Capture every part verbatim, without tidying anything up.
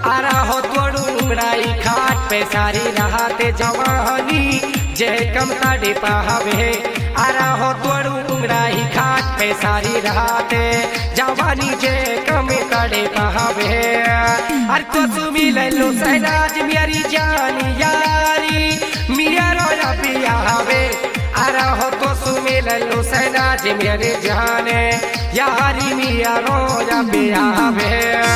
आरा हो तोड़ू उंगड़ाई खाट पे सारी रहते जवानी जे कम ताड़ी पावे। आरा हो तोड़ू उंगड़ाई खाट पे सारी रहते जवानी जे कम ताड़ी पावे। अर तो सुमी ले लो सहनाज मेरी जानी यारी मिया रोया पियावे। आरा हो तो सुमी ले लो सहनाज मेरी जाने यारी मिया रोया पियावे।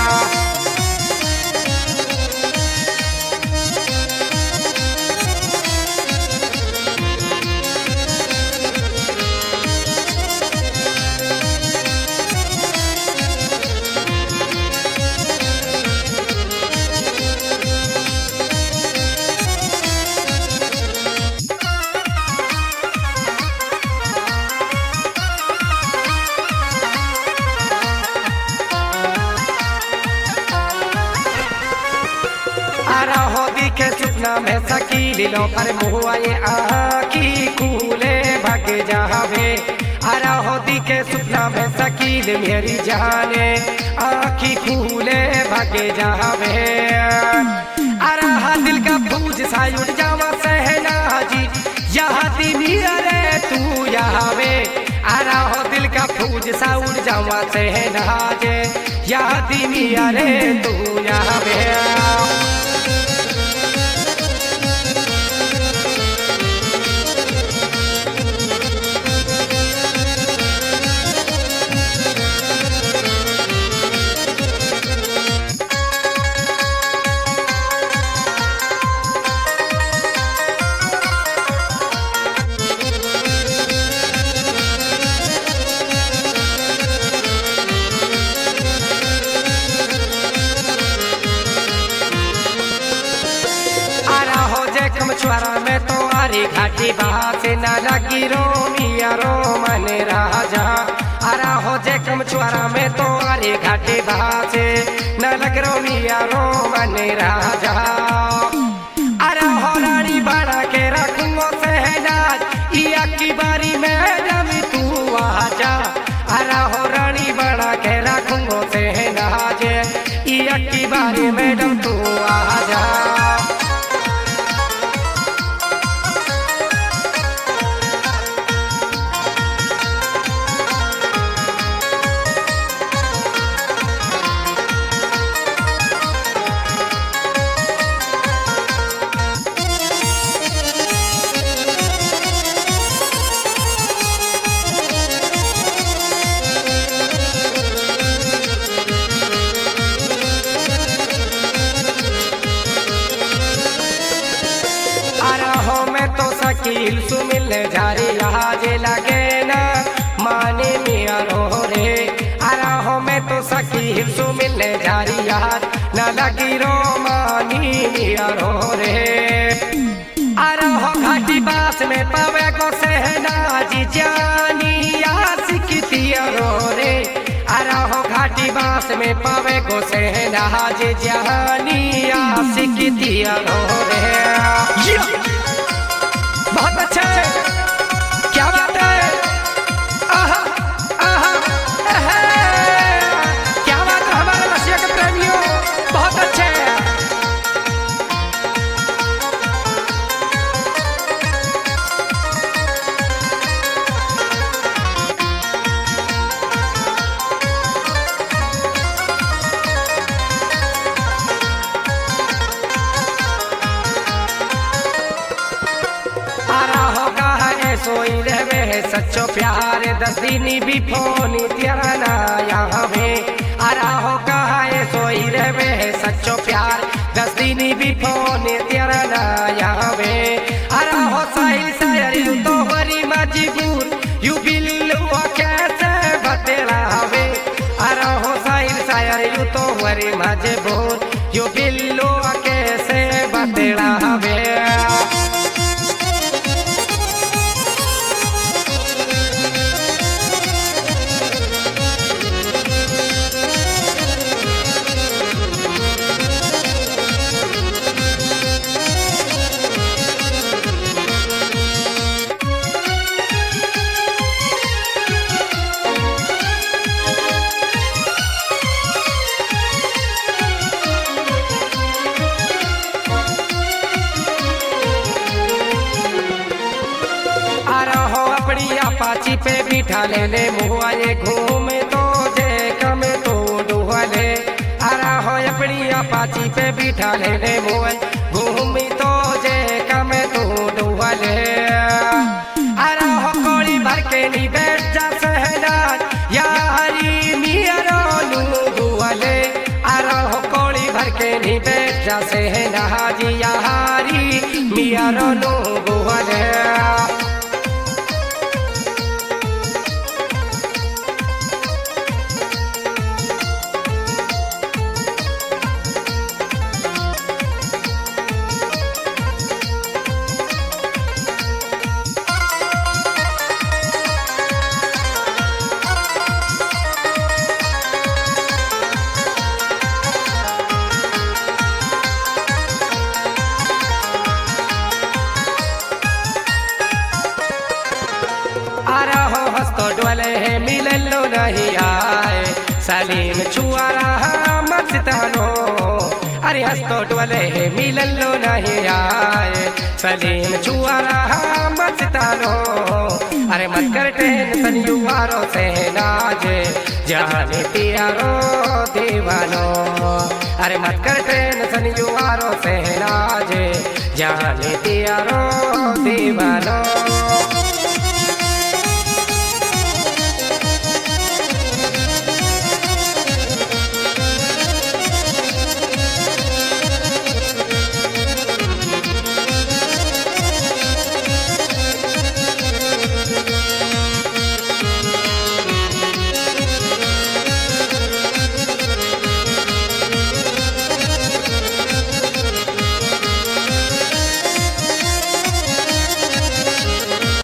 आरा हो दिखे सुपना में सकीली लो पर मुआ ये आखी कूले भाग जावे। आरा हो दिखे सुपना में सकील मेरी जाने आखी कूले भाग जावे। आरा हा दिल का फूज सा उड़ जावा सहनाजी यहाँ दिनी अरे तू यावे। आरा हो दिल का फूज सा उड़ जावा सहनाजे यहाँ दिनी अरे तू यावे। मछुआरा में तो आरी घाटी बहा से ना लगी रो मिया रो मन राजा। आरा हो जे मछुआरा में तो आरी घाटी बहा से ना लग रो मिया रो मन राजा। आरा हो रानी बड़ा के रखूंगो सहनाज इया की बारी में जब तू आजा। आरा हो रानी बड़ा के रखूंगो सहनाज इया की बारी में जब तू आजा। शकील सुमिल झारी आज लगे ना माने मिया रो रे। आरा हो मैं तो शकील सुमिल झारी आज न लगी रो मानी मिया रो रे। आरा हो घाटी बास में पावे को सहनाजी जानी आशिकितिया रो रे। आरा हो घाटी बास में पावे को सहनाजी जानी आशिकितिया रो रे। बहुत अच्छा है, क्या बात है, आहा, आहा, आहा, क्या बात है हमारे रसिया के प्रेमियों, बहुत अच्छे हैं। सोई रहे है सच्चो प्यार दस दिन भी फोन तेरा ना यहाँ में। आरा हो कहा है सोई रहे है सच्चो प्यार दस दिन भी फोन तेरा ना यहाँ में। आरा हो साहिल शायर यू तो बड़ी मजबूर यू बिल्लू कैसे बतेला हवे। आरा हो साहिल शायर यू तो बड़ी मजबूर यू बिल्लू कैसे बतेला हवे। बिठा ले ले मुआ ये घूमे तो जे कम तो डुहले अरा हो अपनी अपाची पे बिठा ले ले मुआ घूमी तो जे कम तो डुहले अरा हो कोड़ी भर के नी बैठ जा सहना यारी मियारो डुहले अरा हो कोड़ी भर के नी बैठ जा सहना जी यारी मियारो डुहले हस्तो डोले है मिललो नहीं आए सलीम छुआ रहा मस्तानो अरे हस्तो डोले है मिललो नहीं आए सलीम छुआ रहा मस्तानो अरे मत कर टेंशन युवारो से नाजे जाने प्यारो दीवानो अरे मत कर टेंशन युवारो से नाजे जाने प्यारो दीवानो।